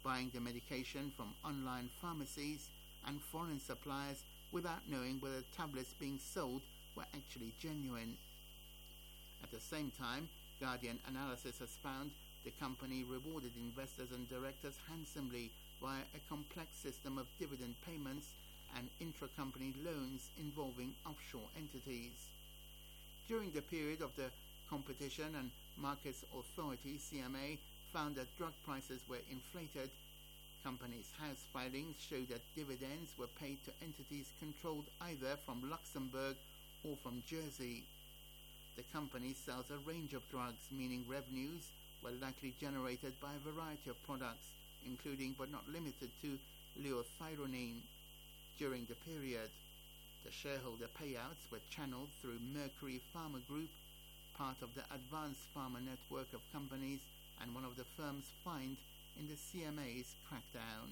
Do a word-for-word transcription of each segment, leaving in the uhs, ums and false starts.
buying the medication from online pharmacies and foreign suppliers without knowing whether tablets being sold were actually genuine. At the same time, Guardian Analysis has found the company rewarded investors and directors handsomely via a complex system of dividend payments and intra-company loans involving offshore entities. During the period of the Competition and Markets Authority, C M A, found that drug prices were inflated. Companies' house filings show that dividends were paid to entities controlled either from Luxembourg or from Jersey. The company sells a range of drugs, meaning revenues were likely generated by a variety of products, including but not limited to liothyronine. During the period, the shareholder payouts were channeled through Mercury Pharma Group, part of the Advanced Pharma network of companies and one of the firms fined in the C M A's crackdown.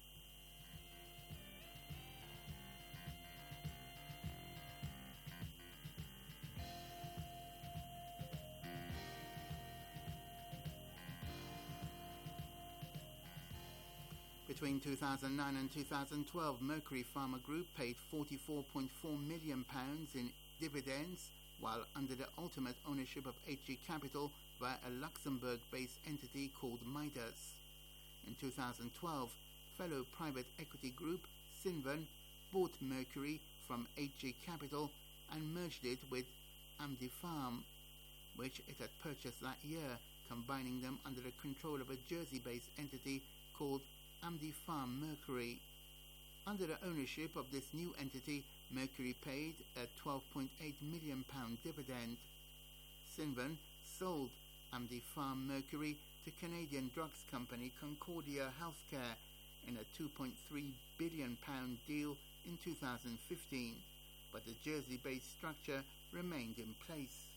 Between two thousand nine and two thousand twelve, Mercury Pharma Group paid forty-four point four million pounds in dividends, while under the ultimate ownership of H G Capital via a Luxembourg-based entity called Midas. In two thousand twelve, fellow private equity group Cinven bought Mercury from H G Capital and merged it with Amdipharm, which it had purchased that year, combining them under the control of a Jersey-based entity called Amdipharm Mercury. Under the ownership of this new entity, Mercury paid a twelve point eight million pounds dividend. Cinven sold Amdipharm Mercury to Canadian drugs company Concordia Healthcare in a two point three billion pounds deal in two thousand fifteen, but the Jersey-based structure remained in place.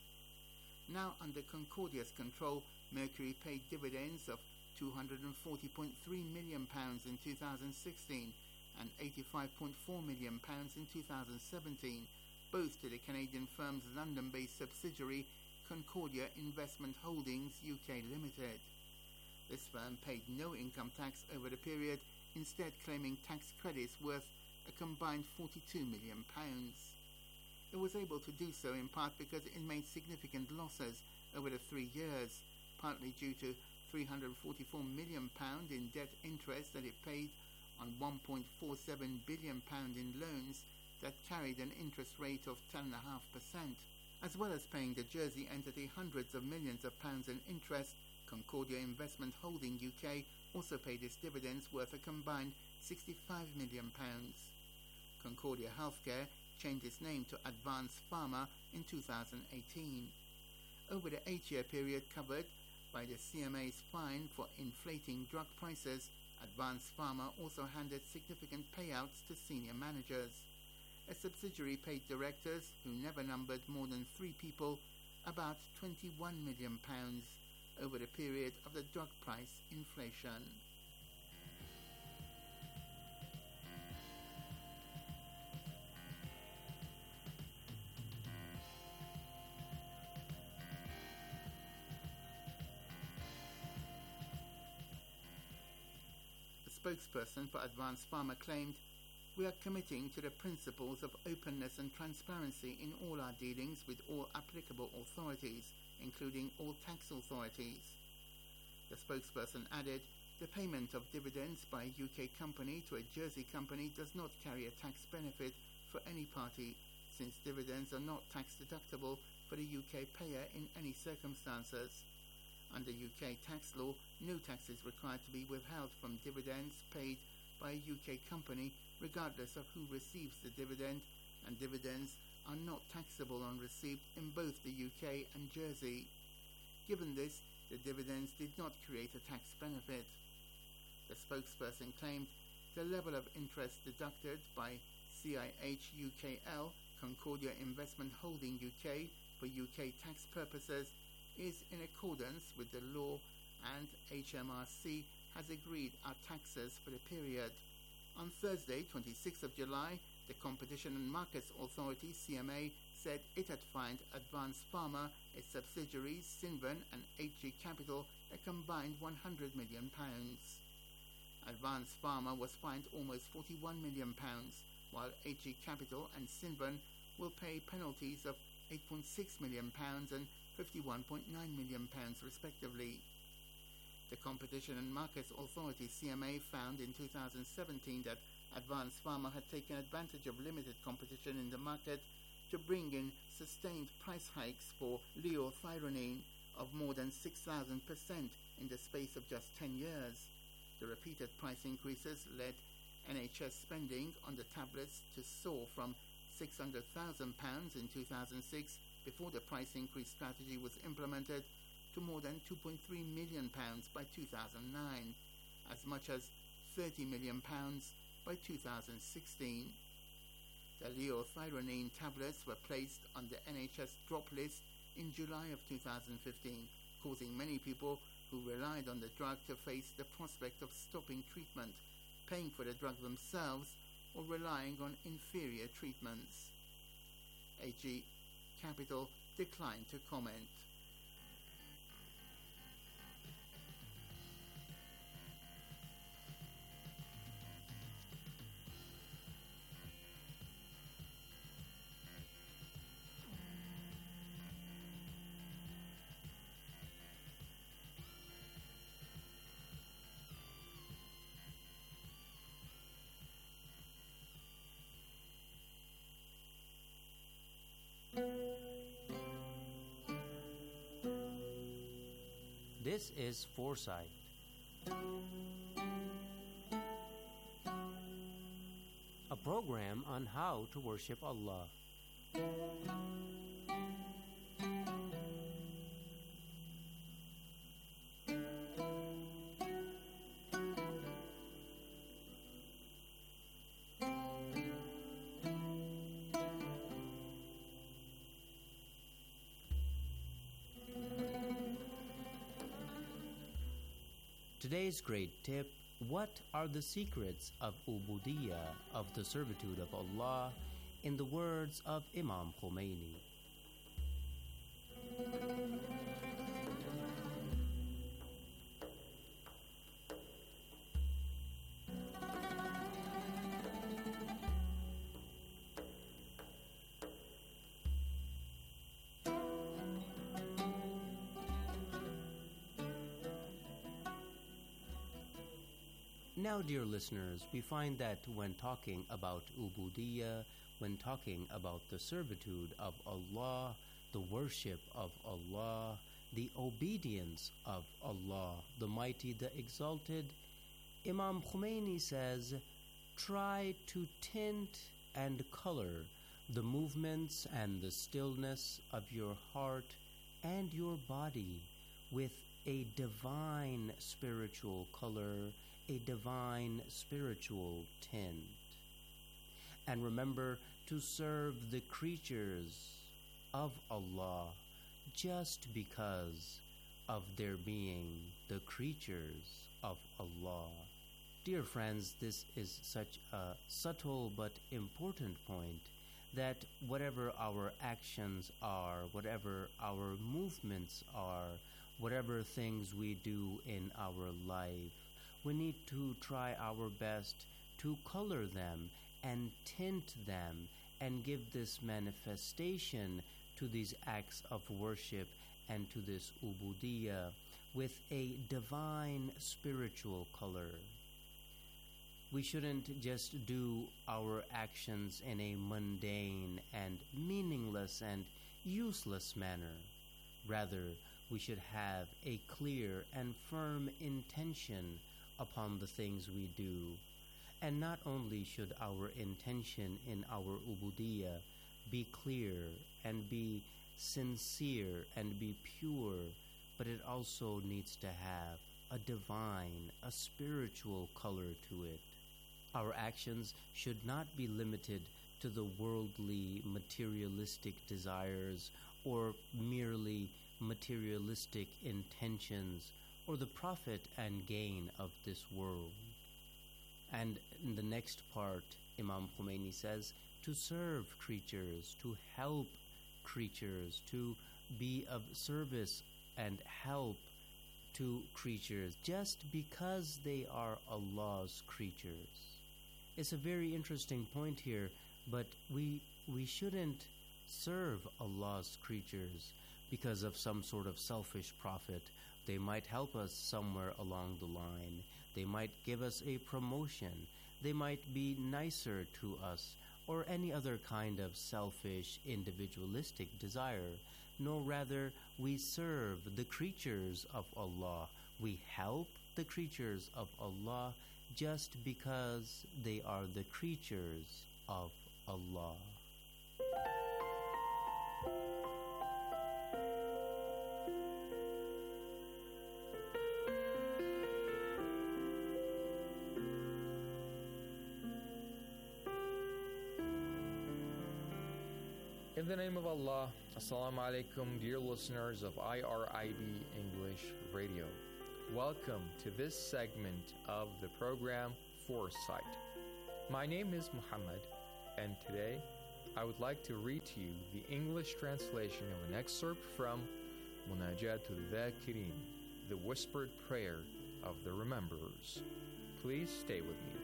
Now under Concordia's control, Mercury paid dividends of two hundred forty point three million pounds in two thousand sixteen and eighty-five point four million pounds in two thousand seventeen, both to the Canadian firm's London-based subsidiary Concordia Investment Holdings U K Limited. This firm paid no income tax over the period, instead claiming tax credits worth a combined forty-two million pounds. It was able to do so in part because it made significant losses over the three years, partly due to three hundred forty-four million pounds in debt interest that it paid on one point four seven billion pounds in loans that carried an interest rate of ten point five percent. As well as paying the Jersey entity hundreds of millions of pounds in interest, Concordia Investment Holding U K also paid its dividends worth a combined sixty-five million pounds. Concordia Healthcare changed its name to Advanced Pharma in two thousand eighteen. Over the eight-year period covered by the C M A's fine for inflating drug prices, Advanced Pharma also handed significant payouts to senior managers. A subsidiary paid directors, who never numbered more than three people, about twenty-one million pounds over the period of the drug price inflation. A spokesperson for Advanced Pharma claimed, "We are committing to the principles of openness and transparency in all our dealings with all applicable authorities, including all tax authorities." The spokesperson added, "The payment of dividends by a U K company to a Jersey company does not carry a tax benefit for any party, since dividends are not tax deductible for the U K payer in any circumstances. Under U K tax law, no tax is required to be withheld from dividends paid by a U K company, regardless of who receives the dividend, and dividends are not taxable on receipt in both the U K and Jersey. Given this, the dividends did not create a tax benefit." The spokesperson claimed the level of interest deducted by C I H U K L, Concordia Investment Holding U K, for U K tax purposes is in accordance with the law, and H M R C has agreed our taxes for the period. On Thursday, twenty-sixth of July, the Competition and Markets Authority, C M A, said it had fined Advanced Pharma, its subsidiaries Cinven and H G Capital, a combined one hundred million pounds. Advanced Pharma was fined almost forty-one million pounds, while H G Capital and Cinven will pay penalties of eight point six million pounds and fifty-one point nine million pounds respectively. The Competition and Markets Authority C M A found in two thousand seventeen that Advanced Pharma had taken advantage of limited competition in the market to bring in sustained price hikes for liothyronine of more than six thousand percent in the space of just ten years. The repeated price increases led N H S spending on the tablets to soar from six hundred thousand pounds in two thousand six, before the price increase strategy was implemented, to more than two point three million pounds by two thousand nine, as much as thirty million pounds by two thousand sixteen. The liothyronine tablets were placed on the N H S drop list in July of two thousand fifteen, causing many people who relied on the drug to face the prospect of stopping treatment, paying for the drug themselves, or relying on inferior treatments. H G Capital declined to comment. This is Foresight. A program on how to worship Allah. Today's great tip: what are the secrets of Ubudiyyah, of the servitude of Allah, in the words of Imam Khomeini? Now, dear listeners, we find that when talking about Ubudiyyah, when talking about the servitude of Allah, the worship of Allah, the obedience of Allah, the Mighty, the Exalted, Imam Khomeini says, try to tint and color the movements and the stillness of your heart and your body with a divine spiritual color, a divine spiritual tint. And remember to serve the creatures of Allah just because of their being the creatures of Allah. Dear friends, this is such a subtle but important point, that whatever our actions are, whatever our movements are, whatever things we do in our life, we need to try our best to color them and tint them and give this manifestation to these acts of worship and to this Ubudiyyah with a divine spiritual color. We shouldn't just do our actions in a mundane and meaningless and useless manner. Rather, we should have a clear and firm intention upon the things we do. And not only should our intention in our Ubudiyyah be clear and be sincere and be pure, but it also needs to have a divine, a spiritual color to it. Our actions should not be limited to the worldly, materialistic desires or merely materialistic intentions or the profit and gain of this world. And in the next part, Imam Khomeini says, to serve creatures, to help creatures, to be of service and help to creatures just because they are Allah's creatures. It's a very interesting point here, but we we shouldn't serve Allah's creatures because of some sort of selfish profit. They might help us somewhere along the line. They might give us a promotion. They might be nicer to us, or any other kind of selfish, individualistic desire. No, rather, we serve the creatures of Allah. We help the creatures of Allah just because they are the creatures of Allah. In the name of Allah, Assalamu alaikum, dear listeners of I R I B English Radio. Welcome to this segment of the program Foresight. My name is Muhammad, and today I would like to read to you the English translation of an excerpt from Munajatul Dhakirin, the whispered prayer of the rememberers. Please stay with me.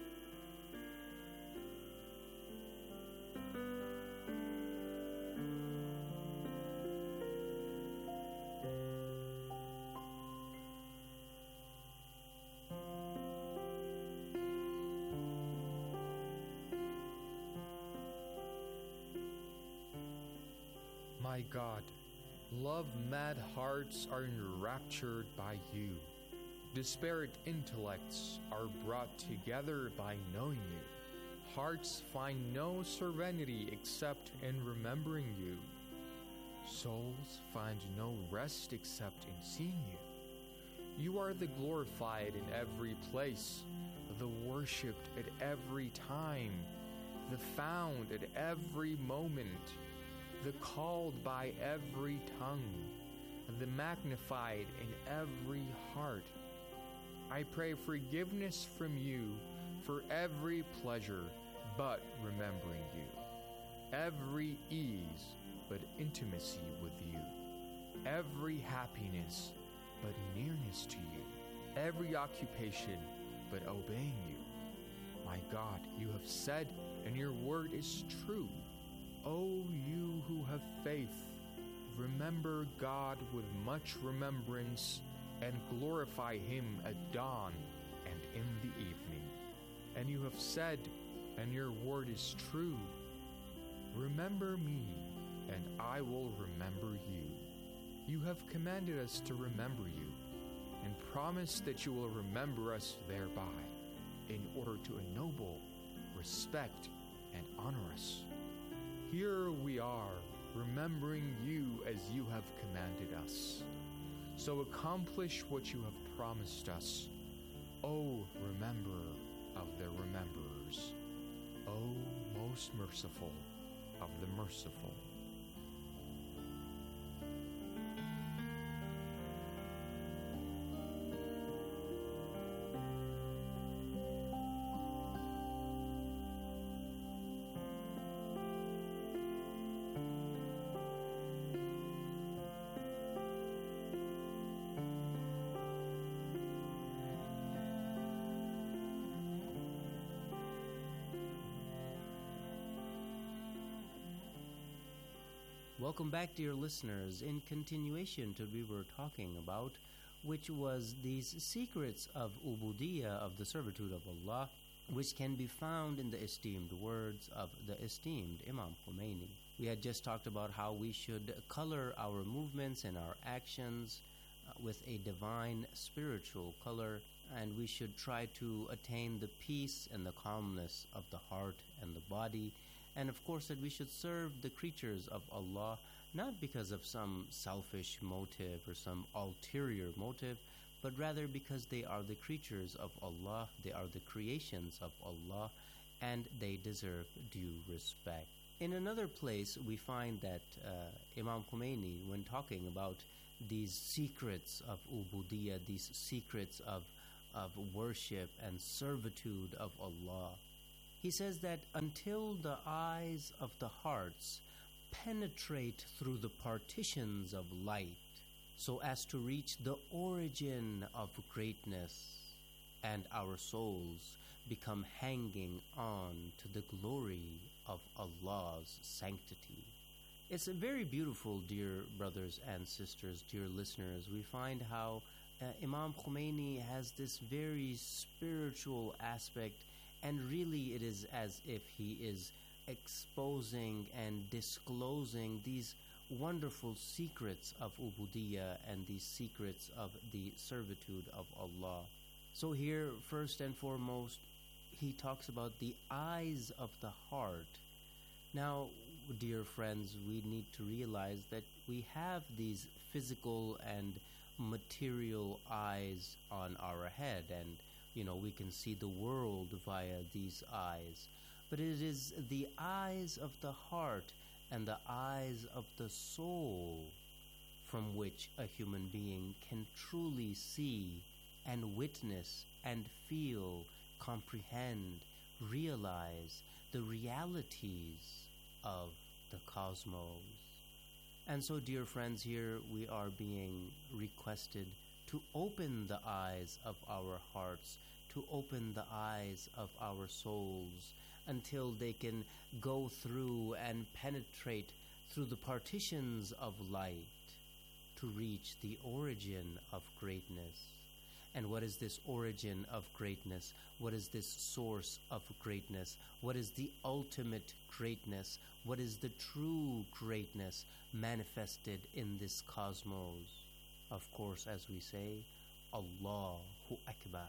My God, love-mad hearts are enraptured by you. Disparate intellects are brought together by knowing you. Hearts find no serenity except in remembering you. Souls find no rest except in seeing you. You are the glorified in every place, the worshipped at every time, the found at every moment, the called by every tongue, the magnified in every heart. I pray forgiveness from you for every pleasure but remembering you, every ease but intimacy with you, every happiness but nearness to you, every occupation but obeying you. My God, you have said, and your word is true. O you who have faith, remember God with much remembrance, and glorify Him at dawn and in the evening. And you have said, and your word is true, remember me, and I will remember you. You have commanded us to remember you, and promised that you will remember us thereby, in order to ennoble, respect, and honor us. Here we are, remembering you as you have commanded us. So accomplish what you have promised us, O rememberer of the rememberers, O most merciful of the merciful. Welcome back, dear listeners, in continuation to what we were talking about, which was these secrets of ubudiyya, of the servitude of Allah, which can be found in the esteemed words of the esteemed Imam Khomeini. We had just talked about how we should color our movements and our actions uh, with a divine spiritual color, and we should try to attain the peace and the calmness of the heart and the body. And of course that we should serve the creatures of Allah not because of some selfish motive or some ulterior motive, but rather because they are the creatures of Allah, they are the creations of Allah, and they deserve due respect. In another place, we find that uh, Imam Khomeini, when talking about these secrets of ubudiyya, these secrets of, of worship and servitude of Allah, he says that until the eyes of the hearts penetrate through the partitions of light, so as to reach the origin of greatness, and our souls become hanging on to the glory of Allah's sanctity. It's very beautiful, dear brothers and sisters, dear listeners. We find how uh, Imam Khomeini has this very spiritual aspect, and really it is as if he is exposing and disclosing these wonderful secrets of Ubudiyya and these secrets of the servitude of Allah. So here, first and foremost, he talks about the eyes of the heart. Now, dear friends, we need to realize that we have these physical and material eyes on our head, and you know, we can see the world via these eyes. But it is the eyes of the heart and the eyes of the soul from which a human being can truly see and witness and feel, comprehend, realize the realities of the cosmos. And so, dear friends, here we are being requested to open the eyes of our hearts, to open the eyes of our souls, until they can go through and penetrate through the partitions of light to reach the origin of greatness. And what is this origin of greatness? What is this source of greatness? What is the ultimate greatness? What is the true greatness manifested in this cosmos? Of course, as we say, Allahu Akbar.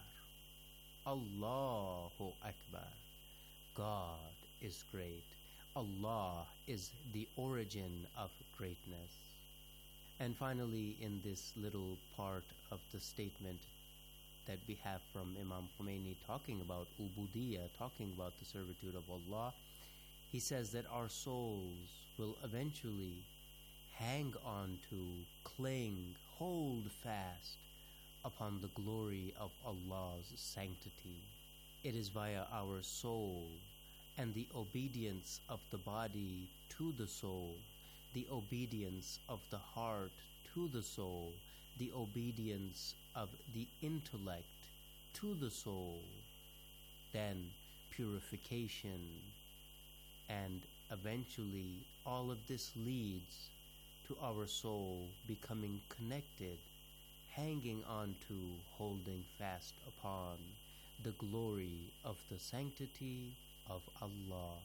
Allahu Akbar. God is great. Allah is the origin of greatness. And finally, in this little part of the statement that we have from Imam Khomeini talking about Ubudiyya, talking about the servitude of Allah, he says that our souls will eventually hang on to, cling, hold fast upon the glory of Allah's sanctity. It is via our soul and the obedience of the body to the soul, the obedience of the heart to the soul, the obedience of the intellect to the soul, then purification, and eventually all of this leads to our soul becoming connected, hanging on to, holding fast upon the glory of the sanctity of Allah.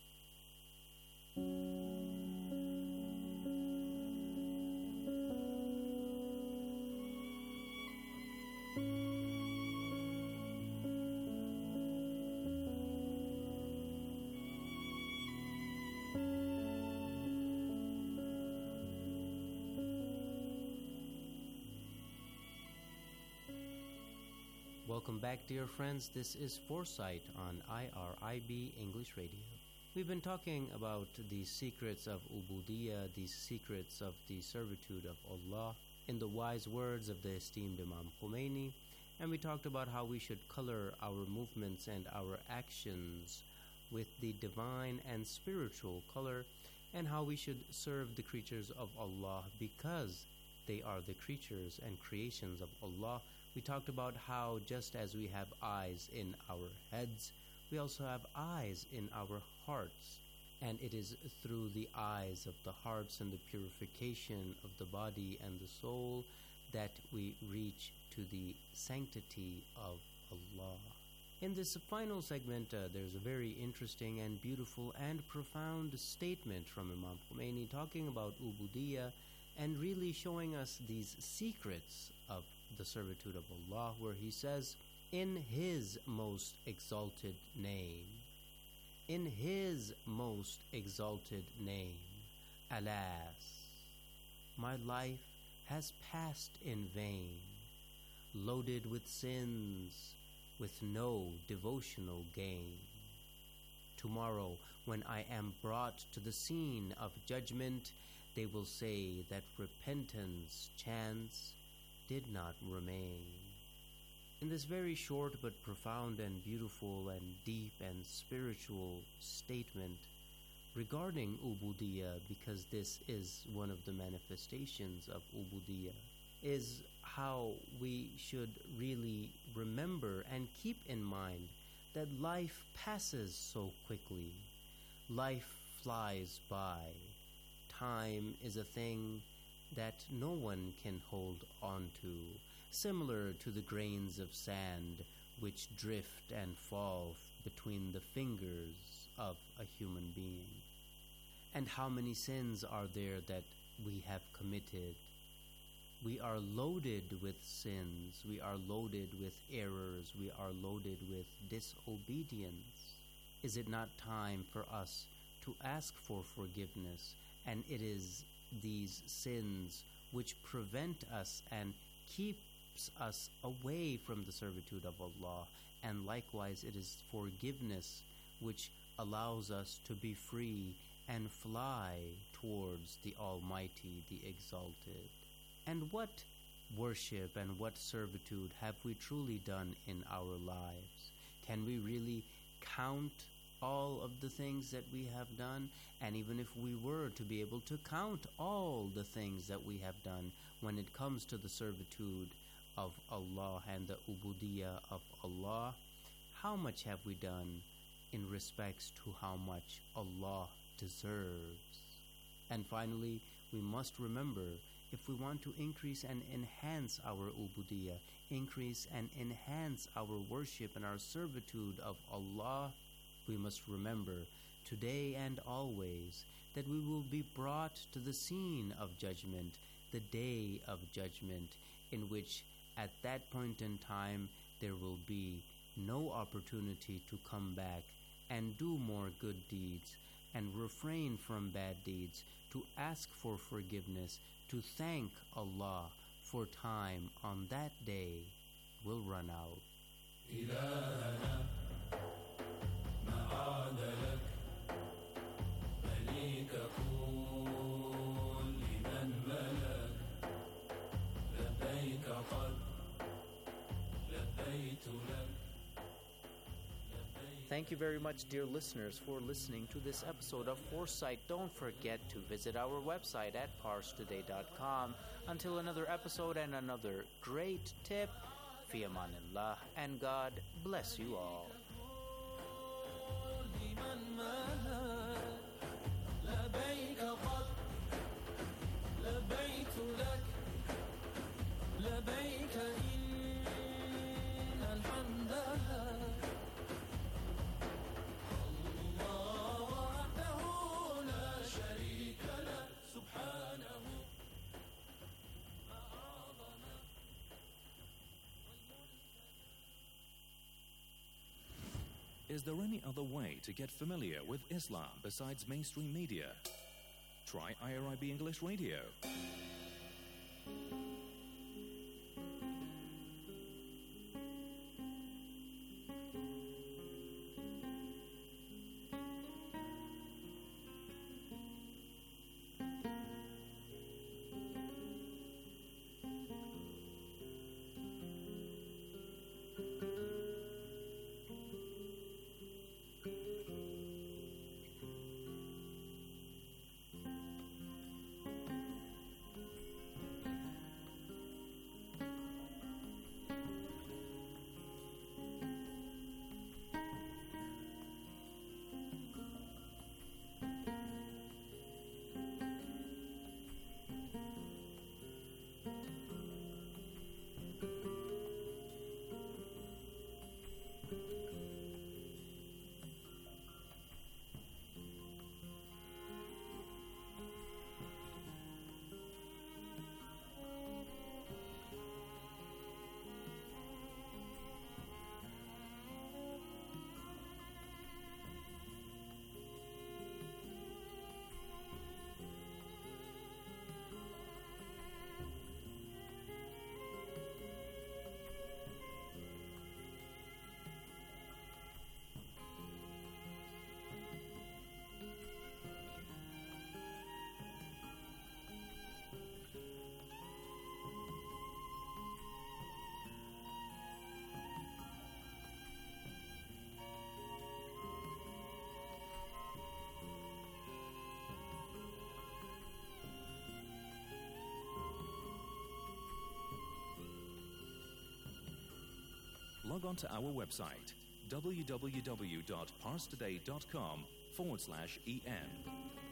Welcome back, dear friends. This is Foresight on I R I B English Radio. We've been talking about the secrets of Ubudiyya, the secrets of the servitude of Allah, in the wise words of the esteemed Imam Khomeini, and we talked about how we should color our movements and our actions with the divine and spiritual color, and how we should serve the creatures of Allah because they are the creatures and creations of Allah. We talked about how just as we have eyes in our heads, we also have eyes in our hearts. And it is through the eyes of the hearts and the purification of the body and the soul that we reach to the sanctity of Allah. In this final segment, uh, there's a very interesting and beautiful and profound statement from Imam Khomeini talking about Ubudiyya and really showing us these secrets of the servitude of Allah, where he says, in His most exalted name, in His most exalted name, alas, my life has passed in vain, loaded with sins, with no devotional gain. Tomorrow, when I am brought to the scene of judgment, they will say that repentance chance did not remain. In this very short but profound and beautiful and deep and spiritual statement regarding Ubudiyya, because this is one of the manifestations of Ubudiyya, is how we should really remember and keep in mind that life passes so quickly. Life flies by. Time is a thing that no one can hold on to, similar to the grains of sand which drift and fall between the fingers of a human being. And how many sins are there that we have committed? We are loaded with sins. We are loaded with errors. We are loaded with disobedience. Is it not time for us to ask for forgiveness? And it is these sins which prevent us and keeps us away from the servitude of Allah. And likewise, it is forgiveness which allows us to be free and fly towards the Almighty, the Exalted. And what worship and what servitude have we truly done in our lives? Can we really count all of the things that we have done? And even if we were to be able to count all the things that we have done when it comes to the servitude of Allah and the ubudiyah of Allah, how much have we done in respects to how much Allah deserves? And finally, we must remember, if we want to increase and enhance our ubudiyah, increase and enhance our worship and our servitude of Allah, we must remember today and always that we will be brought to the scene of judgment, the day of judgment, in which at that point in time there will be no opportunity to come back and do more good deeds and refrain from bad deeds, to ask for forgiveness, to thank Allah, for time on that day will run out. Thank you very much, dear listeners, for listening to this episode of Foresight. Don't forget to visit our website at pars today dot com. Until another episode and another great tip, fi amanillah, and God bless you all. Is there any other way to get familiar with Islam besides mainstream media? Try I R I B English Radio. log on to our website, www.parstoday.com forward slash EM.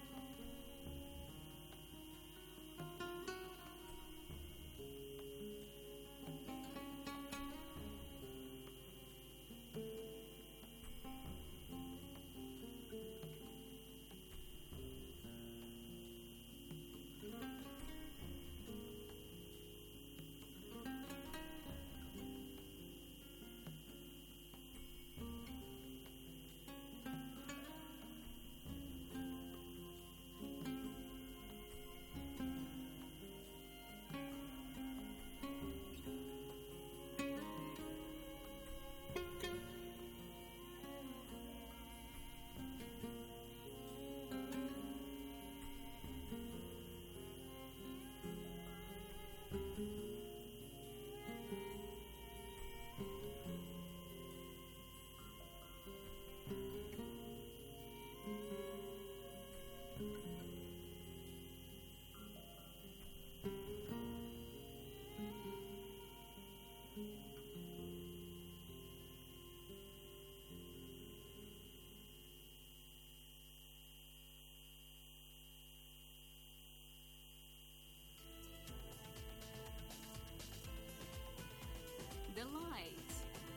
The light.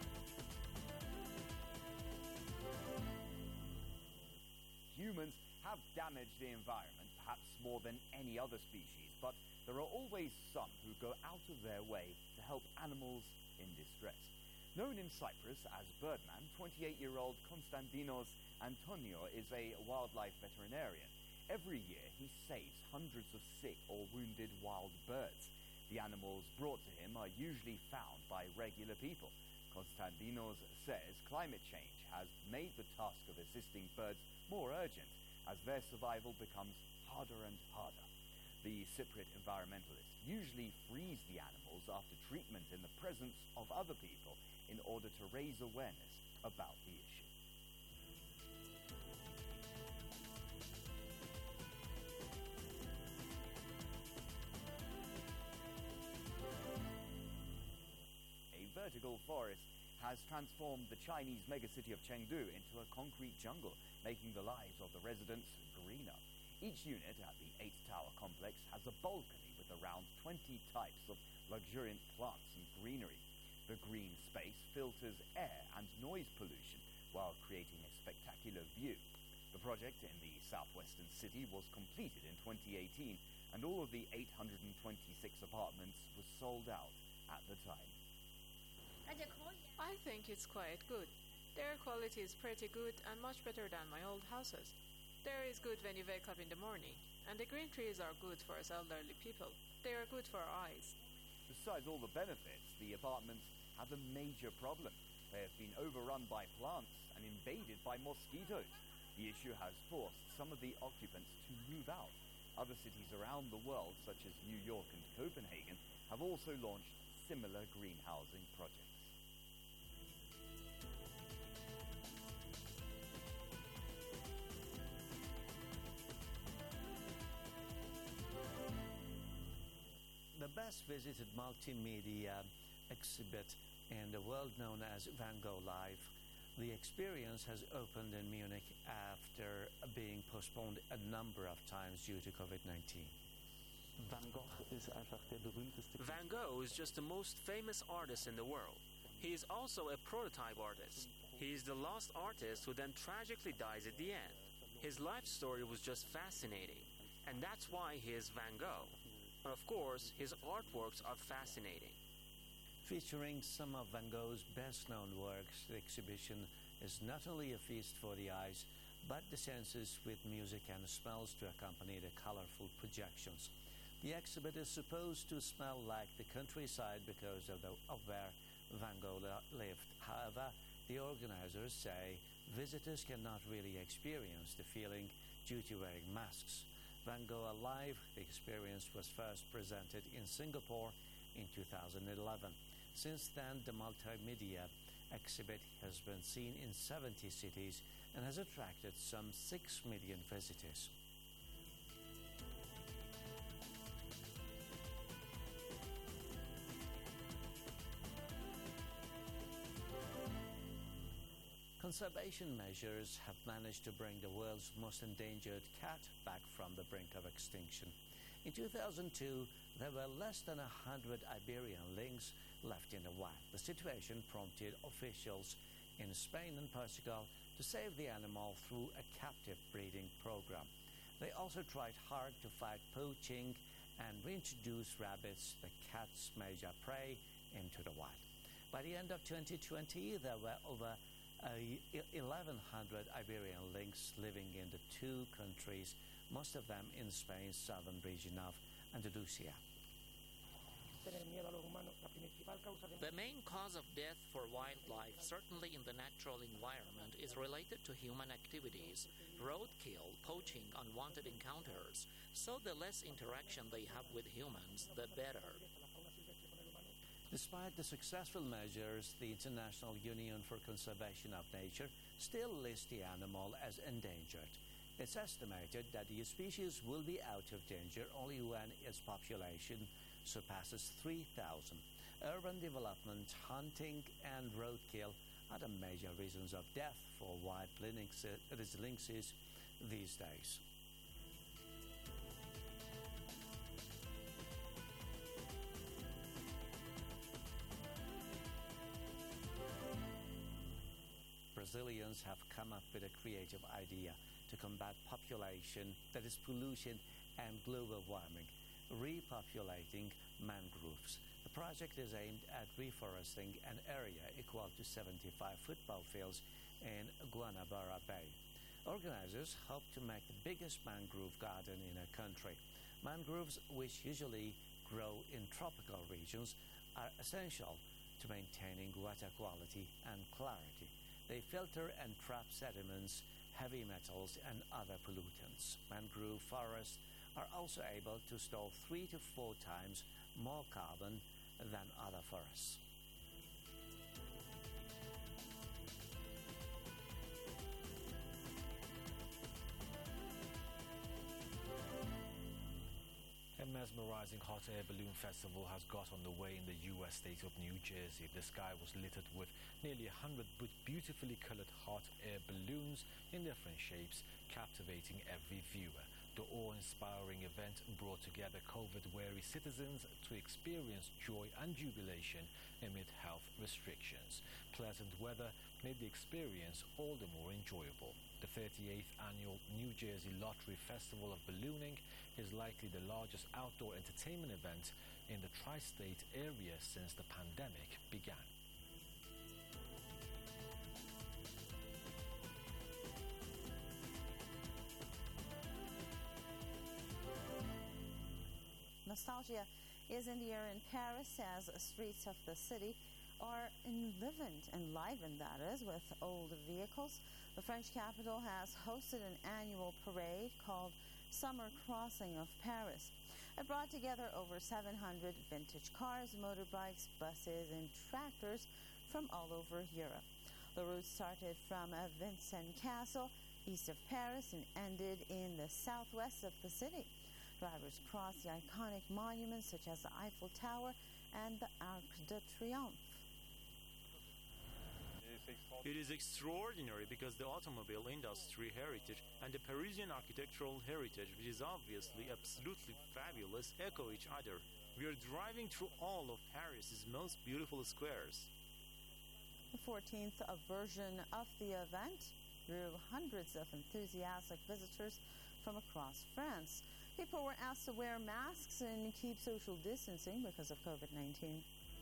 Humans have damaged the environment, perhaps more than any other species, but there are always some who go out of their way to help animals in distress. Known in Cyprus as Birdman, twenty-eight-year-old Konstantinos Antonio is a wildlife veterinarian. Every year he saves hundreds of sick or wounded wild birds. The animals brought to him are usually found by regular people. Konstantinos says climate change has made the task of assisting birds more urgent as their survival becomes harder and harder. The Cypriot environmentalist usually frees the animals after treatment in the presence of other people in order to raise awareness about the issue. Vertical forest has transformed the Chinese megacity of Chengdu into a concrete jungle, making the lives of the residents greener. Each unit at the eight-tower complex has a balcony with around twenty types of luxuriant plants and greenery. The green space filters air and noise pollution while creating a spectacular view. The project in the southwestern city was completed in twenty eighteen, and all of the eight hundred twenty-six apartments were sold out at the time. I think it's quite good. The air quality is pretty good and much better than my old houses. The air is good when you wake up in the morning, and the green trees are good for us elderly people. They are good for our eyes. Besides all the benefits, the apartments have a major problem. They have been overrun by plants and invaded by mosquitoes. The issue has forced some of the occupants to move out. Other cities around the world, such as New York and Copenhagen, have also launched similar green housing projects. The best visited multimedia exhibit in the world known as Van Gogh Live. The experience has opened in Munich after being postponed a number of times due to COVID nineteen. Van Gogh is einfach der berühmteste. Van Gogh is just the most famous artist in the world. He is also a prototype artist. He is the lost artist who then tragically dies at the end. His life story was just fascinating, and that's why he is Van Gogh. And of course, his artworks are fascinating. Featuring some of Van Gogh's best-known works, the exhibition is not only a feast for the eyes, but the senses with music and smells to accompany the colorful projections. The exhibit is supposed to smell like the countryside because of, the, of where Van Gogh lived. However, the organizers say visitors cannot really experience the feeling due to wearing masks. Van Gogh Alive, the experience was first presented in Singapore in two thousand eleven. Since then, the multimedia exhibit has been seen in seventy cities and has attracted some six million visitors. Conservation measures have managed to bring the world's most endangered cat back from the brink of extinction. In two thousand two, there were less than one hundred Iberian lynx left in the wild. The situation prompted officials in Spain and Portugal to save the animal through a captive breeding program. They also tried hard to fight poaching and reintroduce rabbits, the cat's major prey, into the wild. By the end of twenty twenty, there were over uh, eleven hundred Iberian lynx living in the two countries, most of them in Spain's southern region of Andalusia. The main cause of death for wildlife, certainly in the natural environment, is related to human activities. Roadkill, poaching, unwanted encounters. So the less interaction they have with humans, the better. Despite the successful measures, the International Union for Conservation of Nature still lists the animal as endangered. It's estimated that the species will be out of danger only when its population surpasses three thousand. Urban development, hunting, and roadkill are the major reasons of death for wild lynxes these days. Brazilians have come up with a creative idea to combat population, that is pollution and global warming, repopulating mangroves. The project is aimed at reforesting an area equal to seventy-five football fields in Guanabara Bay. Organizers hope to make the biggest mangrove garden in a country. Mangroves, which usually grow in tropical regions, are essential to maintaining water quality and clarity. They filter and trap sediments, heavy metals, and other pollutants. Mangrove forests are also able to store three to four times more carbon than other forests. A mesmerizing hot air balloon festival has got underway in the U S state of New Jersey. The sky was littered with nearly one hundred beautifully colored hot air balloons in different shapes, captivating every viewer. The awe-inspiring event brought together COVID-weary citizens to experience joy and jubilation amid health restrictions. Pleasant weather made the experience all the more enjoyable. The thirty-eighth annual New Jersey Lottery Festival of Ballooning is likely the largest outdoor entertainment event in the tri-state area since the pandemic began. Nostalgia is in the air in Paris as streets of the city are enlivened, enlivened that is, with old vehicles. The French capital has hosted an annual parade called Summer Crossing of Paris. It brought together over seven hundred vintage cars, motorbikes, buses, and tractors from all over Europe. The route started from Vincennes Castle, east of Paris, and ended in the southwest of the city. Drivers crossed the iconic monuments such as the Eiffel Tower and the Arc de Triomphe. It is extraordinary because the automobile industry heritage and the Parisian architectural heritage, which is obviously absolutely fabulous, echo each other. We are driving through all of Paris's most beautiful squares. The fourteenth version of the event drew hundreds of enthusiastic visitors from across France. People were asked to wear masks and keep social distancing because of COVID nineteen.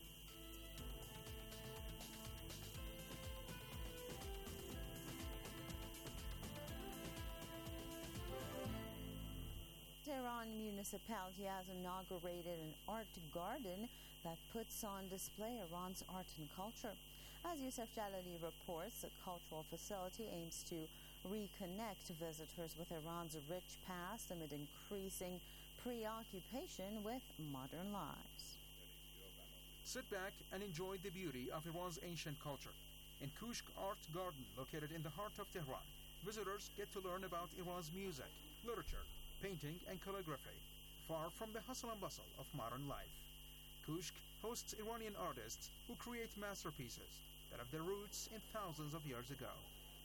Tehran municipality has inaugurated an art garden that puts on display Iran's art and culture. As Youssef Jalali reports, the cultural facility aims to reconnect visitors with Iran's rich past amid increasing preoccupation with modern lives. Sit back and enjoy the beauty of Iran's ancient culture. In Kushk Art Garden, located in the heart of Tehran, visitors get to learn about Iran's music, literature, painting, and calligraphy, far from the hustle and bustle of modern life. Kushk hosts Iranian artists who create masterpieces, that have their roots in thousands of years ago.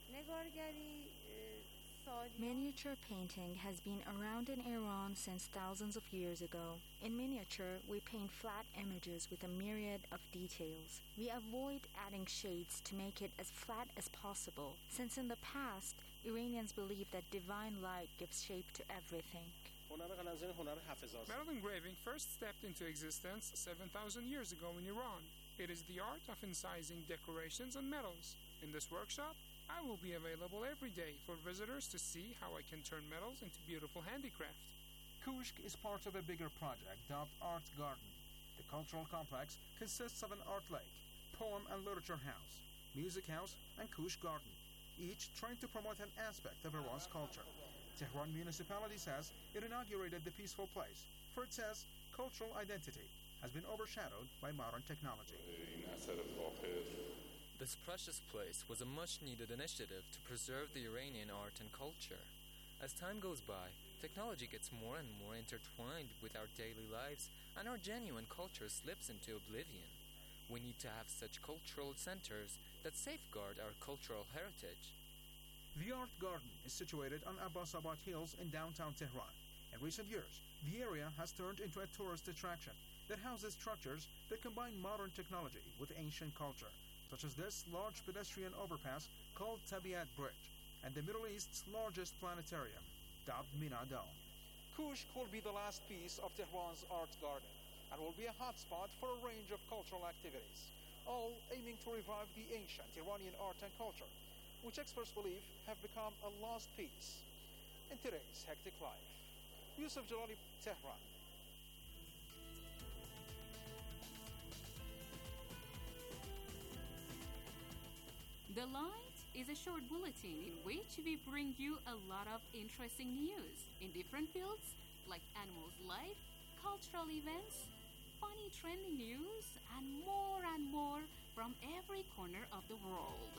Miniature painting has been around in Iran since thousands of years ago. In miniature, we paint flat images with a myriad of details. We avoid adding shades to make it as flat as possible, since in the past, Iranians believed that divine light gives shape to everything. Metal engraving first stepped into existence seven thousand years ago in Iran. It is the art of incising decorations on metals. In this workshop, I will be available every day for visitors to see how I can turn metals into beautiful handicraft. Kushk is part of a bigger project dubbed Art Garden. The cultural complex consists of an art lake, poem and literature house, music house, and Kushk Garden, each trying to promote an aspect of Iran's culture. Tehran municipality says it inaugurated the peaceful place, for it says cultural identity has been overshadowed by modern technology. This precious place was a much-needed initiative to preserve the Iranian art and culture. As time goes by, technology gets more and more intertwined with our daily lives, and our genuine culture slips into oblivion. We need to have such cultural centers that safeguard our cultural heritage. The Art Garden is situated on Abbasabad Hills in downtown Tehran. In recent years, the area has turned into a tourist attraction that houses structures that combine modern technology with ancient culture, such as this large pedestrian overpass called Tabiat Bridge, and the Middle East's largest planetarium, dubbed Mina Dome. Kushk will be the last piece of Tehran's art garden, and will be a hotspot for a range of cultural activities, all aiming to revive the ancient Iranian art and culture, which experts believe have become a lost piece in today's hectic life. Yusuf Jalali, Tehran. The Light is a short bulletin in which we bring you a lot of interesting news in different fields like animals' life, cultural events, funny trending news, and more and more from every corner of the world.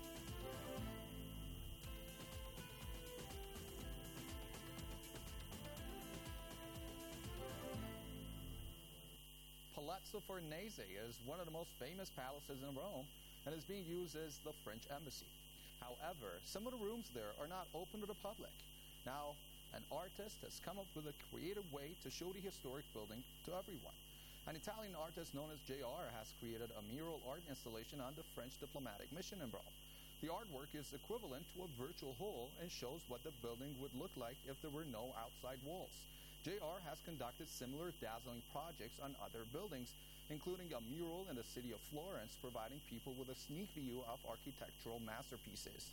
Palazzo Farnese is one of the most famous palaces in Rome and is being used as the French embassy. However, some of the rooms there are not open to the public. Now, an artist has come up with a creative way to show the historic building to everyone. An Italian artist known as J R has created a mural art installation on the French diplomatic mission in Rome. The artwork is equivalent to a virtual hole and shows what the building would look like if there were no outside walls. J R has conducted similar dazzling projects on other buildings, including a mural in the city of Florence, providing people with a sneak view of architectural masterpieces.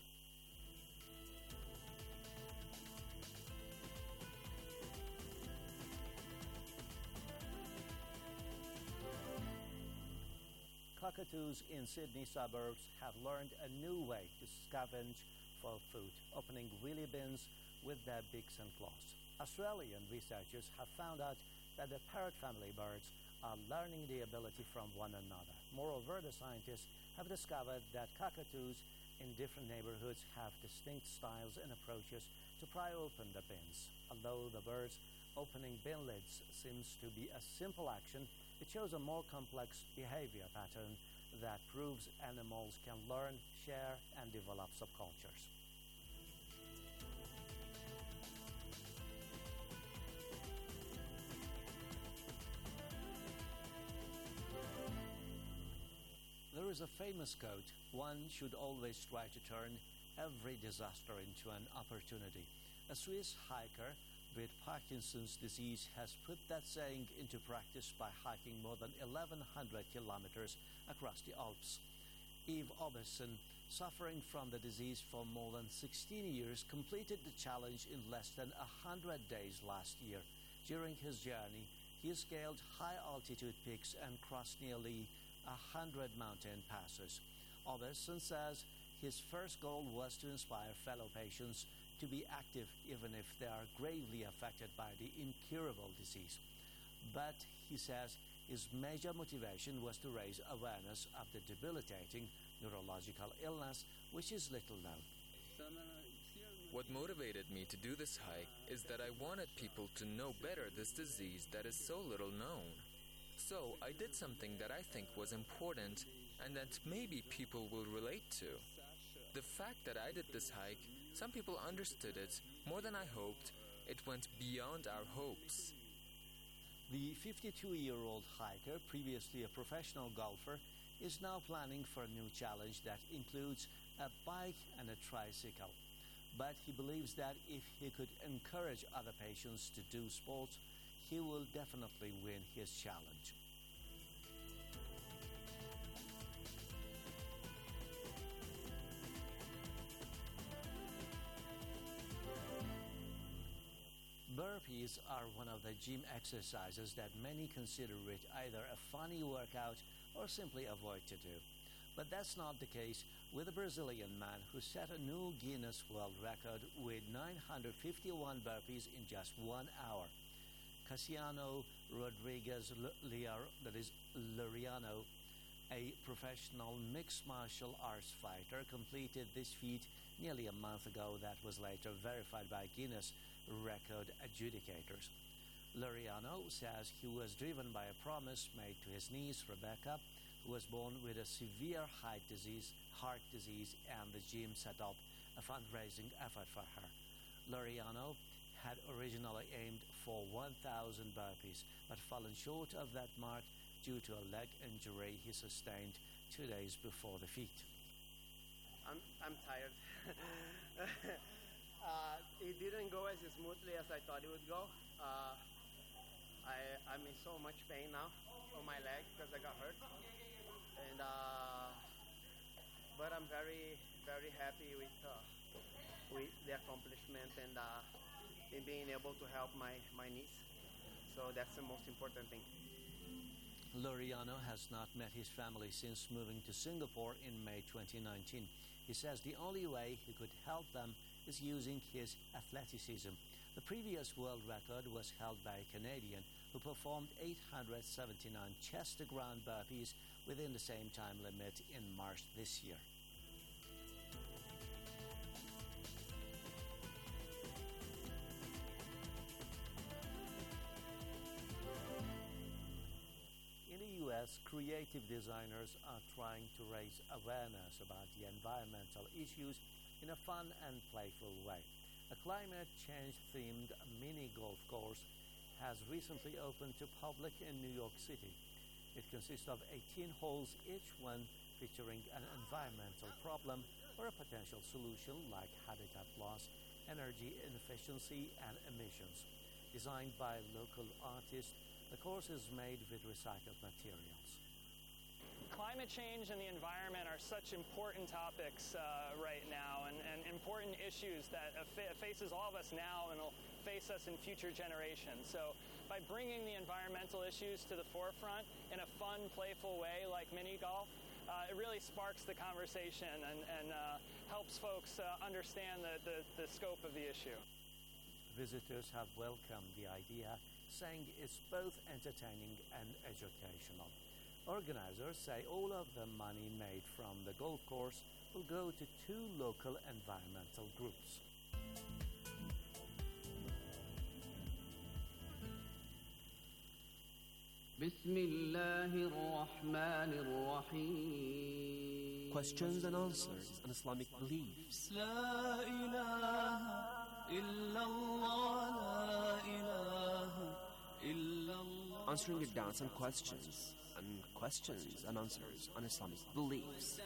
Cockatoos in Sydney suburbs have learned a new way to scavenge for food, opening wheelie bins with their beaks and claws. Australian researchers have found out that the parrot family birds are learning the ability from one another. Moreover, the scientists have discovered that cockatoos in different neighborhoods have distinct styles and approaches to pry open the bins. Although the birds opening bin lids seems to be a simple action, it shows a more complex behavior pattern that proves animals can learn, share, and develop subcultures. There is a famous quote, "One should always try to turn every disaster into an opportunity." A Swiss hiker with Parkinson's disease has put that saying into practice by hiking more than eleven hundred kilometers across the Alps. Yves Aubesson, suffering from the disease for more than sixteen years, completed the challenge in less than one hundred days last year. During his journey, he scaled high-altitude peaks and crossed nearly one hundred mountain passes. Aubesson says his first goal was to inspire fellow patients to be active even if they are gravely affected by the incurable disease. But he says his major motivation was to raise awareness of the debilitating neurological illness, which is little known. What motivated me to do this hike is that I wanted people to know better this disease that is so little known. So I did something that I think was important and that maybe people will relate to. The fact that I did this hike, some people understood it more than I hoped. It went beyond our hopes. The fifty-two-year-old hiker, previously a professional golfer, is now planning for a new challenge that includes a bike and a tricycle. But he believes that if he could encourage other patients to do sports, he will definitely win his challenge. Burpees are one of the gym exercises that many consider it either a funny workout or simply avoid to do. But that's not the case with a Brazilian man who set a new Guinness World Record with nine hundred fifty-one burpees in just one hour. Cassiano Rodriguez Liar, that is Luriano, a professional mixed martial arts fighter, completed this feat nearly a month ago that was later verified by Guinness record adjudicators. Luriano says he was driven by a promise made to his niece, Rebecca, who was born with a severe heart disease, heart disease, and the gym set up a fundraising effort for her. Luriano had originally aimed for one thousand burpees, but fallen short of that mark due to a leg injury he sustained two days before the feat. I'm, I'm tired. uh, it didn't go as smoothly as I thought it would go. Uh, I, I'm in so much pain now on my leg because I got hurt. And uh, but I'm very, very happy with uh, with the accomplishment and uh, in being able to help my, my niece. So that's the most important thing. Luriano has not met his family since moving to Singapore in May twenty nineteen. He says the only way he could help them is using his athleticism. The previous world record was held by a Canadian who performed eight hundred seventy-nine chest-to-ground burpees within the same time limit in March this year. In the U S, creative designers are trying to raise awareness about the environmental issues in a fun and playful way. A climate change-themed mini golf course has recently opened to public in New York City. It consists of eighteen holes, each one featuring an environmental problem or a potential solution like habitat loss, energy inefficiency, and emissions. Designed by local artists, the course is made with recycled materials. Climate change and the environment are such important topics uh, right now, and, and important issues that fa- faces all of us now and will face us in future generations. So by bringing the environmental issues to the forefront in a fun, playful way like mini golf, uh, it really sparks the conversation and, and uh, helps folks uh, understand the, the, the scope of the issue. Visitors have welcomed the idea, saying it's both entertaining and educational. Organizers say all of the money made from the golf course will go to two local environmental groups. Questions and answers on Islamic beliefs. Answering your doubts and questions, and questions and answers on Islamic beliefs.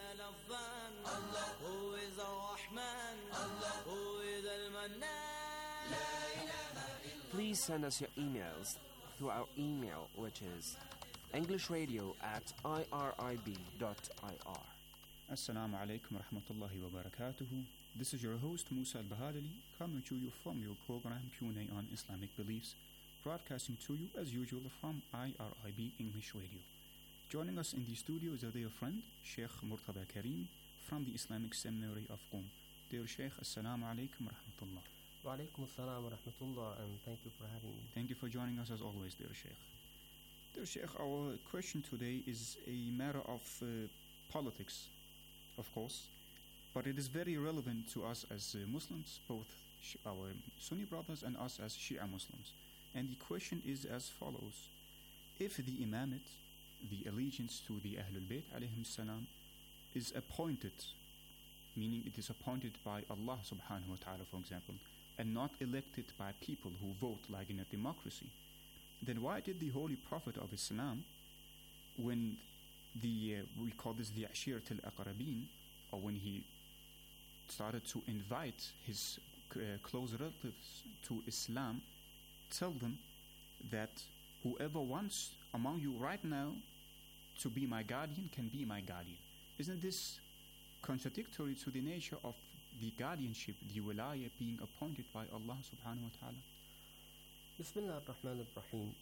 Please send us your emails through our email, which is englishradio at irib dot i r. Assalamu alaikum wa rahmatullahi wa barakatuhu. This is your host Musa al-Bahadali, coming to you from your program Q and A on Islamic Beliefs, broadcasting to you as usual from I R I B English Radio. Joining us in the studio is a dear friend, Sheikh Murtada Karim, from the Islamic Seminary of Qom. Dear Sheikh, Assalamu alaikum wa rahmatullah. Wa alaikum assalam wa rahmatullah, and thank you for having me. Thank you for joining us as always, dear Sheikh. Dear Sheikh, our question today is a matter of uh, politics, of course, but it is very relevant to us as uh, Muslims, both sh- our Sunni brothers and us as Shia Muslims. And the question is as follows. If the imamate the allegiance to the Ahlul Bayt alayhim salam is appointed, meaning it is appointed by Allah subhanahu wa ta'ala, for example, and not elected by people who vote like in a democracy, then why did the Holy Prophet of Islam, when the, uh, we call this the Ashirat al-Aqrabin, or when he started to invite his uh, close relatives to Islam, tell them that whoever wants among you right now to be my guardian can be my guardian? Isn't this contradictory to the nature of the guardianship, the wilayah being appointed by Allah subhanahu wa ta'ala? Bismillah ar-Rahman ar-Rahim.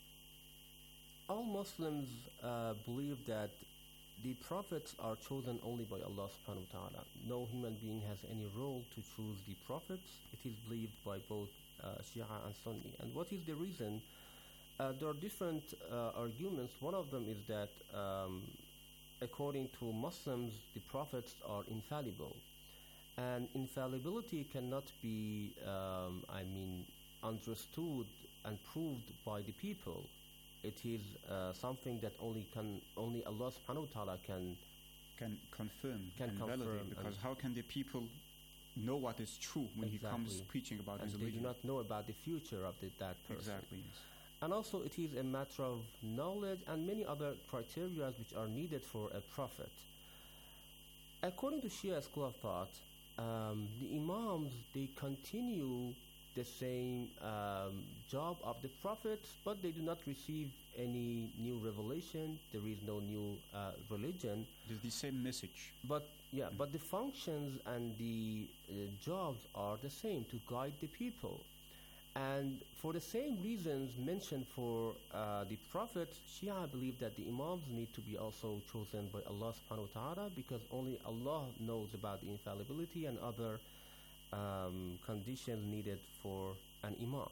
All Muslims uh, believe that the prophets are chosen only by Allah subhanahu wa ta'ala. No human being has any role to choose the prophets. It is believed by both uh, Shia and Sunni. And what is the reason? Uh, there are different uh, arguments. One of them is that um, according to Muslims, the prophets are infallible. And infallibility cannot be, um, I mean, understood and proved by the people. It is uh, something that only can only Allah subhanahu wa ta'ala can can confirm can and confirm validate, because how can the people know what is true when exactly. he comes preaching about and his they religion? do not know about the future of the, that person. Exactly, yes. And also it is a matter of knowledge and many other criteria which are needed for a prophet. According to Shia school of thought, um, the Imams, they continue the same um, job of the prophets, but they do not receive any new revelation. There is no new uh, religion. It is the same message. But yeah, mm-hmm. but the functions and the uh, jobs are the same, to guide the people. And for the same reasons mentioned for uh, the prophets, Shia believe that the Imams need to be also chosen by Allah subhanahu wa ta'ala, because only Allah knows about the infallibility and other um, conditions needed for an Imam.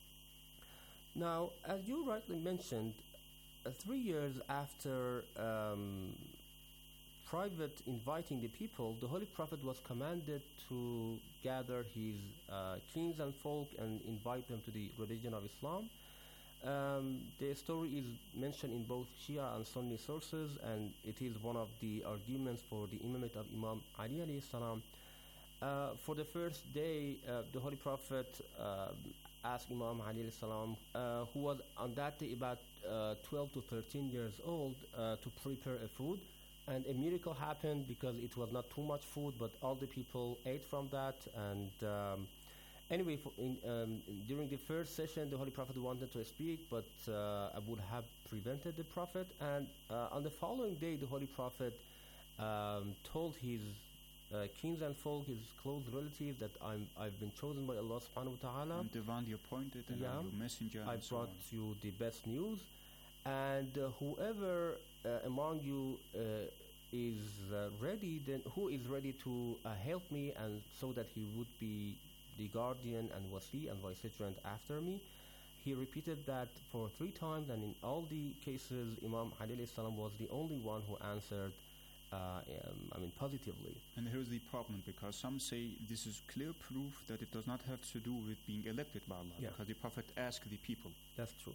Now, as you rightly mentioned, uh, three years after um, private inviting the people, the Holy Prophet was commanded to gather his uh, kings and folk and invite them to the religion of Islam. Um, the story is mentioned in both Shia and Sunni sources, and it is one of the arguments for the imamate of Imam Ali alayhi salam. Uh, for the first day, uh, the Holy Prophet uh, asked Imam Ali alayhi salam, uh, who was on that day about uh, twelve to thirteen years old, uh, to prepare a food. And a miracle happened, because it was not too much food, but all the people ate from that. And um, anyway, for in, um, during the first session, the Holy Prophet wanted to speak, but uh, I would have prevented the Prophet. And uh, on the following day, the Holy Prophet um, told his uh, kings and folk, his close relatives, that I'm, I've been chosen by Allah subhanahu wa ta'ala. I'm divinely appointed, and yeah, I'm your messenger. I and so brought on. you the best news. And uh, whoever uh, among you uh, is uh, ready, then who is ready to uh, help me, and so that he would be the guardian and wasi and vicegerent after me. He repeated that for three times, and in all the cases, Imam Ali alayhi salam was the only one who answered, uh, um, I mean, positively. And here's the problem, because some say this is clear proof that it does not have to do with being elected by Allah, Yeah. because the Prophet asked the people. That's true.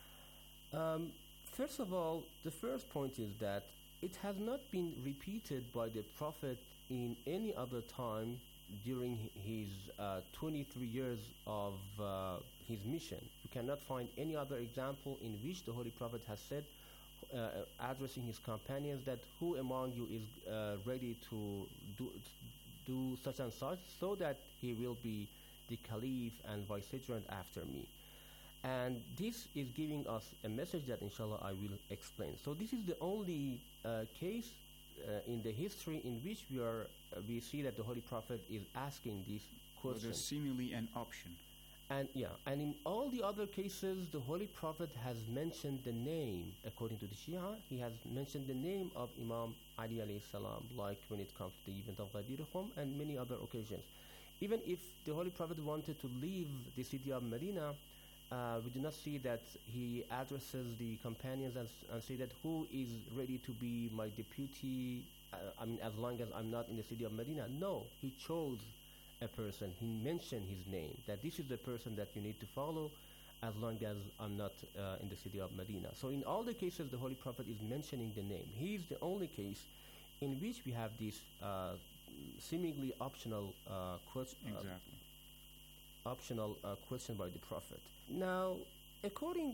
Um, first of all, the first point is that it has not been repeated by the Prophet in any other time during his uh, twenty-three years of uh, his mission. You cannot find any other example in which the Holy Prophet has said, uh, addressing his companions, that who among you is uh, ready to do, do such and such, so that he will be the Caliph and vicegerent after me. And this is giving us a message that inshallah I will explain. So this is the only uh, case uh, in the history in which we are uh, we see that the Holy Prophet is asking this Well, question. there's seemingly an option. And yeah, and in all the other cases, the Holy Prophet has mentioned the name. According to the Shia, he has mentioned the name of Imam Ali alayhi salam, like when it comes to the event of Ghadir Khum and many other occasions. Even if the Holy Prophet wanted to leave the city of Medina, Uh, we do not see that he addresses the companions and, s- and say that who is ready to be my deputy, uh, I mean, as long as I'm not in the city of Medina. No, he chose a person. He mentioned his name, that this is the person that you need to follow, as long as I'm not uh, in the city of Medina. So in all the cases, the Holy Prophet is mentioning the name. He is the only case in which we have this uh, seemingly optional uh, question. Exactly. Uh, optional uh, question by the Prophet. Now, according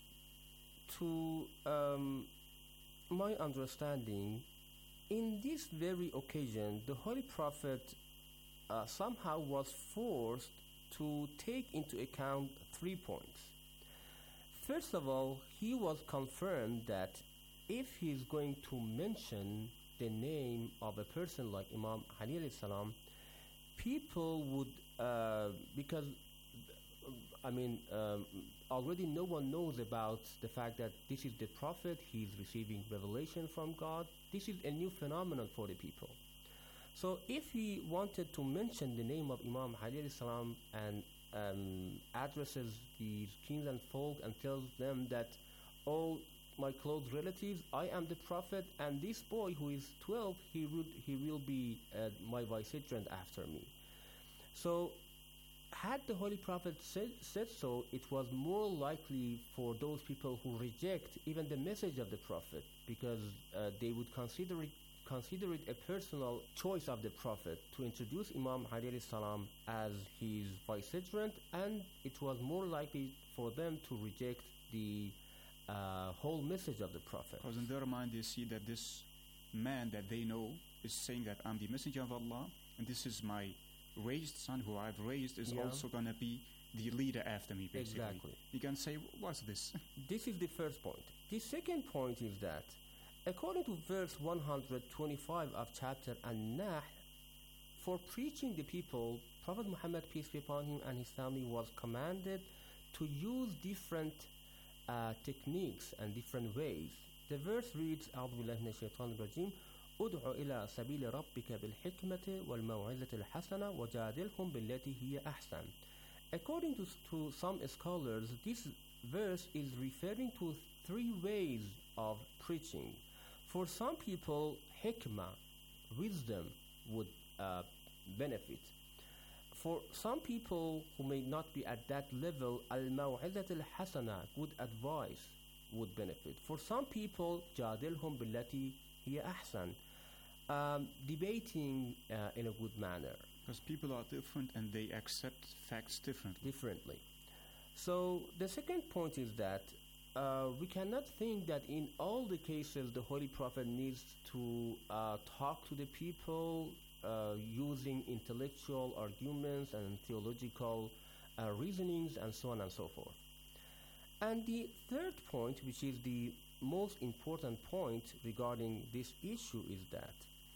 to um, my understanding, in this very occasion, the Holy Prophet uh, somehow was forced to take into account three points. First of all, he was confirmed that if he is going to mention the name of a person like Imam Ali alayhi salam, people would, uh, because, uh, I mean, um, already no one knows about the fact that this is the Prophet, he is receiving revelation from God. This is a new phenomenon for the people. So if he wanted to mention the name of Imam Ali alayhi salam and um, addresses these kings and folk and tells them that, oh, my close relatives, I am the Prophet, and this boy who is twelve, he would he will be uh, my vicegerent after me. So had the Holy Prophet said, said so, it was more likely for those people who reject even the message of the Prophet, because uh, they would consider it consider it a personal choice of the Prophet to introduce Imam Ali alayhi salam as his vicegerent, and it was more likely for them to reject the uh, whole message of the Prophet. Because in their mind they see that this man that they know is saying that I'm the messenger of Allah, and this is my raised son who I've raised is Yeah. also going to be the leader after me, basically. Exactly. You can say, what's this? This is the first point. The second point is that according to verse one hundred twenty-five of chapter An-Nahl, for preaching the people, Prophet Muhammad, peace be upon him, and his family was commanded to use different uh, techniques and different ways. The verse reads, أعوذ بالله من الشيطان الرجيم ادع إلى سبيل ربك بالحكمة والموعظة الحسنة وجادلهم بالتي هي أحسن. According to, to some scholars, this verse is referring to three ways of preaching. For some people, hikmah, wisdom, would uh, benefit. For some people who may not be at that level, al-maw'izat al-hasana, good advice, would benefit. For some people, jadilhum billati hiya ahsan, um, debating uh, in a good manner. Because people are different and they accept facts differently. Differently. So the second point is that uh, we cannot think that in all the cases the Holy Prophet needs to uh, talk to the people uh, using intellectual arguments and theological uh, reasonings and so on and so forth. And the third point, which is the most important point regarding this issue, is that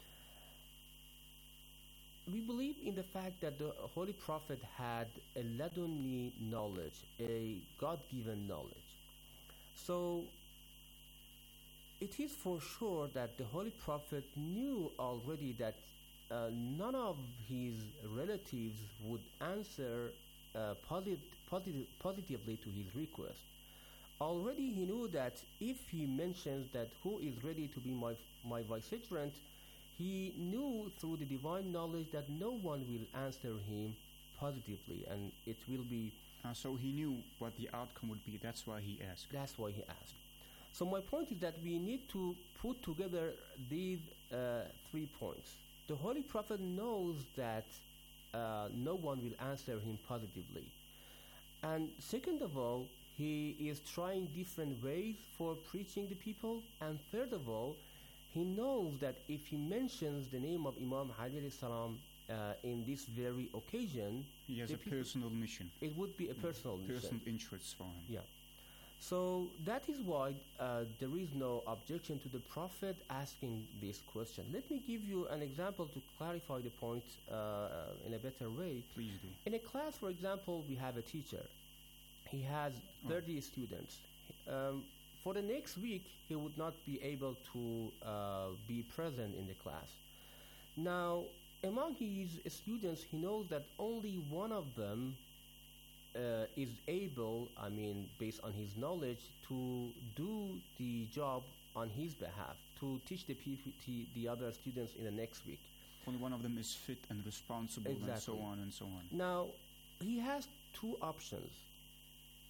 we believe in the fact that the Holy Prophet had a laduni knowledge, a God-given knowledge. So it is for sure that the Holy Prophet knew already that uh, none of his relatives would answer uh, posit- posit- positively to his request. Already he knew that if he mentions that who is ready to be my, my vicegerent, he knew through the divine knowledge that no one will answer him positively, and it will be... Uh, so he knew what the outcome would be. That's why he asked. That's why he asked. So my point is that we need to put together these uh, three points. The Holy Prophet knows that uh, no one will answer him positively. And second of all, he is trying different ways for preaching the people. And third of all, he knows that if he mentions the name of Imam Ali alayhi salam uh, in this very occasion, he has a personal mission. It would be a personal mm, mission. Personal interest for him. Yeah. So that is why uh, there is no objection to the Prophet asking this question. Let me give you an example to clarify the point uh, in a better way. Please do. In a class, for example, we have a teacher. He has thirty oh. students. Um, for the next week, he would not be able to uh, be present in the class. Now, among his students, he knows that only one of them uh, is able, I mean, based on his knowledge, to do the job on his behalf, to teach the P P T, the other students in the next week. Only one of them is fit and responsible, exactly. and so on and so on. Now, he has two options.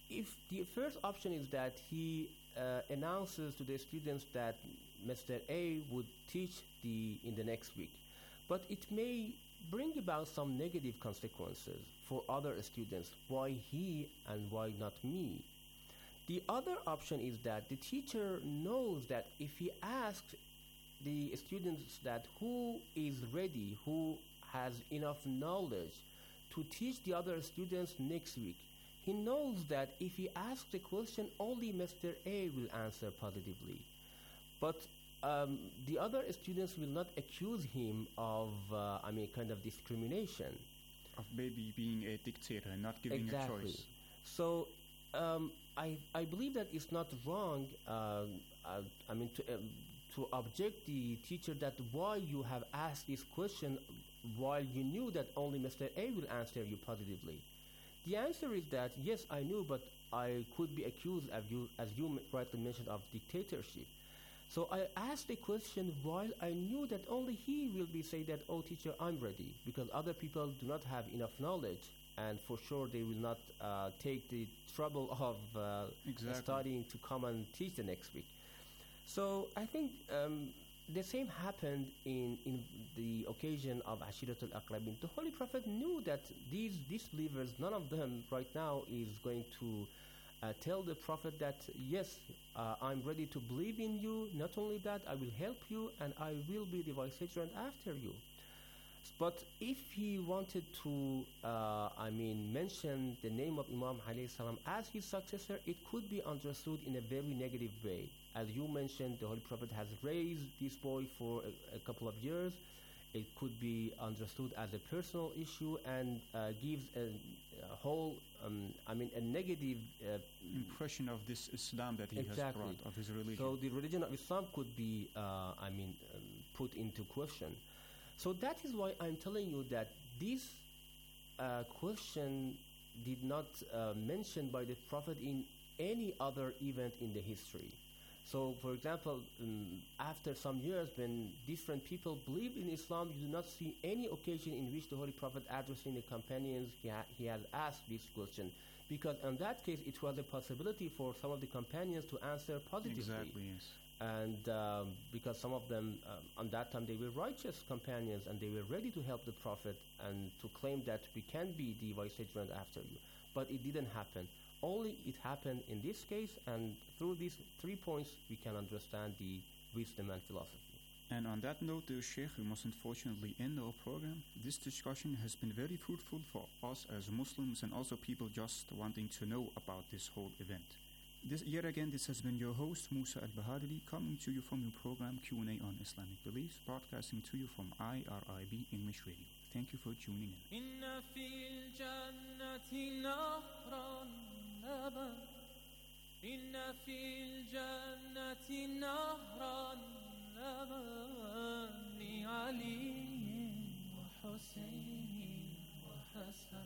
if the first option is that he uh, announces to the students that Mister A would teach the in the next week, but it may bring about some negative consequences for other students. Why he and why not me? The other option is that the teacher knows that if he asks the students that who is ready, who has enough knowledge to teach the other students next week, he knows that if he asks the question, only Mister A will answer positively. But um, the other students will not accuse him of, uh, I mean, kind of discrimination. Of maybe being a dictator and not giving exactly. a choice. So um, I, I believe that it's not wrong, uh, uh, I mean, to, um, to object the teacher that why you have asked this question while you knew that only Mister A will answer you positively. The answer is that, yes, I knew, but I could be accused, as you, as you m- rightly mentioned, of dictatorship. So I asked the question while I knew that only he will be saying that, oh, teacher, I'm ready, because other people do not have enough knowledge, and for sure they will not uh, take the trouble of uh, exactly. studying to come and teach the next week. So I think um, the same happened in, in the occasion of Ashiratul Aqrabin. The Holy Prophet knew that these disbelievers, none of them right now is going to uh, tell the Prophet that, yes, uh, I'm ready to believe in you. Not only that, I will help you and I will be the vicegerent after you. But if he wanted to, uh, I mean, mention the name of Imam alayhi salam as his successor, it could be understood in a very negative way. As you mentioned, the Holy Prophet has raised this boy for a, a couple of years. It could be understood as a personal issue and uh, gives a, a whole, um, I mean, a negative uh, impression of this Islam that he exactly. has brought, of his religion. So the religion of Islam could be, uh, I mean, um, put into question. So that is why I'm telling you that this uh, question did not uh, mention by the Prophet in any other event in the history. So, for example, um, after some years when different people believed in Islam, you do not see any occasion in which the Holy Prophet addressing the companions, he, ha- he has asked this question. Because in that case, it was a possibility for some of the companions to answer positively. Exactly, yes. And um, because some of them, um, on that time, they were righteous companions and they were ready to help the Prophet and to claim that we can be the vicegerent after you. But it didn't happen. Only it happened in this case, and through these three points, we can understand the wisdom and philosophy. And on that note, dear Sheikh, we must unfortunately end our program. This discussion has been very fruitful for us as Muslims and also people just wanting to know about this whole event. This, yet again, this has been your host, Musa Al-Bahadili, coming to you from your program Q and A on Islamic Beliefs, broadcasting to you from I R I B English Radio. Thank you for tuning in. إن في الجنة نهرا لبن لعلي وحسين وحسن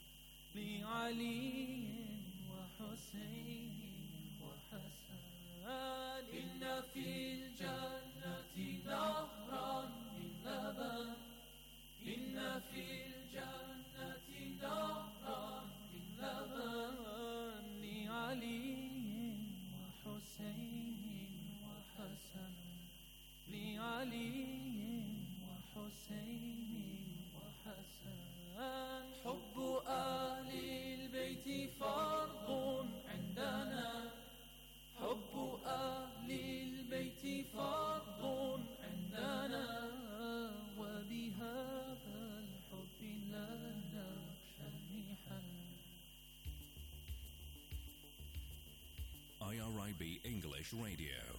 لعلي وحسين وحسن إن في الجنة نهرا من لبن إن في الجنة نهرا من لبن لعلي وحسين وحسن لعلي وحسين وحسن حب أهل البيت فرض عندنا حب أهل البيت فرض عندنا وبهذا الحب لا نخشى المحن I R I B English Radio.